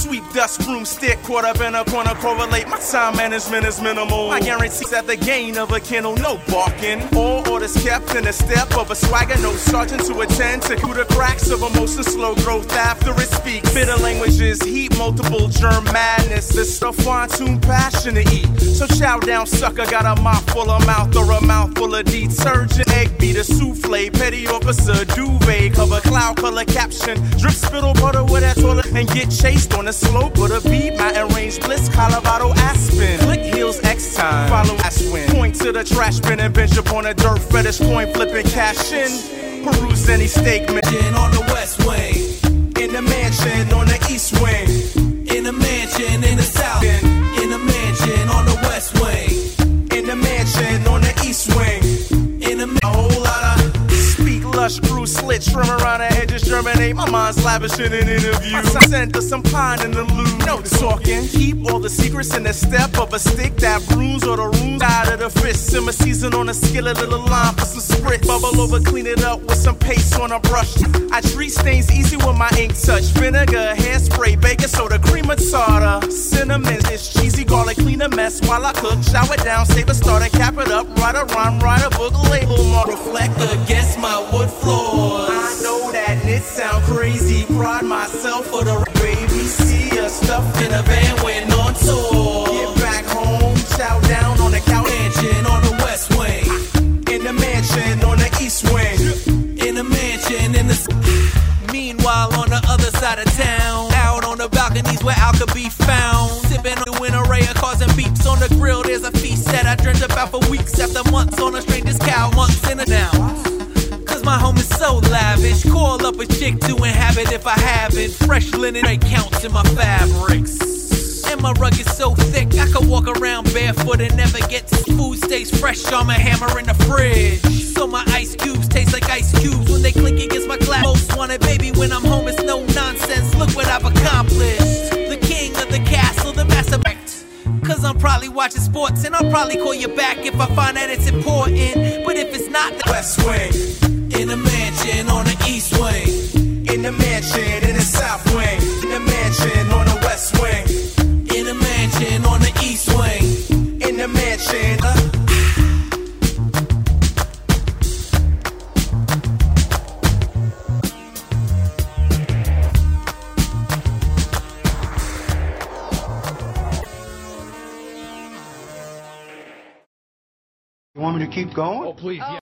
Sweep dust, broomstick, caught up in a corner, correlate. My time management is minimal. I guarantee that the gain of a kennel, no barking. All orders kept in the step of a swagger, no sergeant to attend to the cracks of emotion, slow growth after it speaks. Bitter languages, heat, multiple germ madness. This stuff fine tune passion to eat. So chow down, sucker, got a mouth full of mouth or a mouth full of detergent. Egg beater, souffle, petty officer, duvet, cover cloud color caption. Drip spittle butter with that toilet and get chased on the slope of the beat. Mountain range bliss, Colorado Aspen. Click heels X time, follow Aswin. Point to the trash bin and bench up on a dirt fetish coin flipping cash in. Peruse any steak mansion on the west wing. In the mansion on the east wing. In the mansion in the south. In the mansion on the west wing. In the mansion on the east wing. In a whole lot of lush, screw slit, trim around the edges, germinate. My mind's lavish in an interview. I sent her some pine in the loop. No talking. Keep all the secrets in the step of a stick that bruise or the runes out of the fist. Simmer season on a skillet, little lime for some sprit. Bubble over, clean it up with some paste on a brush. I treat stains easy with my ink touch. Vinegar, hairspray, baking soda, cream of tartar. Cinnamon, it's cheesy garlic, clean a mess while I cook. Shower down, save a starter, cap it up, write a rhyme, write a book, label mark. Reflect against my wood floors. I know that it sound crazy. Pride myself for the baby. See us stuffed in a van when on tour. Get back home, chow down on the couch. Mansion on the west wing. In the mansion on the east wing. In the mansion in the. Meanwhile, on the other side of town, out on the balconies where Al could be found, sipping on an array of cars and beeps on the grill. There's a feast that I dreamt about for weeks after months on a stranger's cow, months in a now. My home is so lavish. Call up a chick to inhabit if I haven't. Fresh linen counts in my fabrics. And my rug is so thick I could walk around barefoot and never get to. Food stays fresh on my hammer in the fridge. So my ice cubes taste like ice cubes when they click against my glass. Most wanted baby when I'm home, it's no nonsense. Look what I've accomplished. The king of the castle, the master. Cause I'm probably watching sports and I'll probably call you back if I find that it's important. But if it's not, the west wing. In the mansion on the east wing. In the mansion in the south wing. In the mansion on the west wing. In the mansion on the east wing. In the mansion. You want me to keep going? Oh, please. Yeah.